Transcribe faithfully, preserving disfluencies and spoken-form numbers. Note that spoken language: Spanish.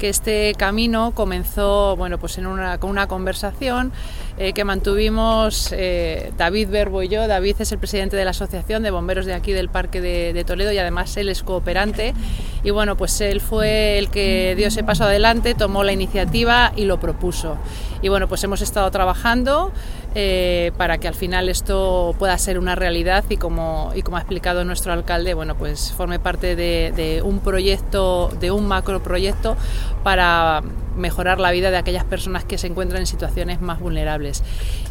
que este camino comenzó, bueno, pues en una, con una conversación eh, que mantuvimos eh, David Verbo y yo. David es el presidente de la Asociación de Bomberos de aquí del Parque de, de Toledo y además él es cooperante, y bueno, pues él fue el que dio ese paso adelante, tomó la iniciativa y lo propuso. Y bueno, pues hemos estado trabajando eh, para que al final esto pueda ser una realidad y como, y como ha explicado nuestro alcalde, bueno, pues forme parte de, de un proyecto, de un macroproyecto para mejorar la vida de aquellas personas que se encuentran en situaciones más vulnerables.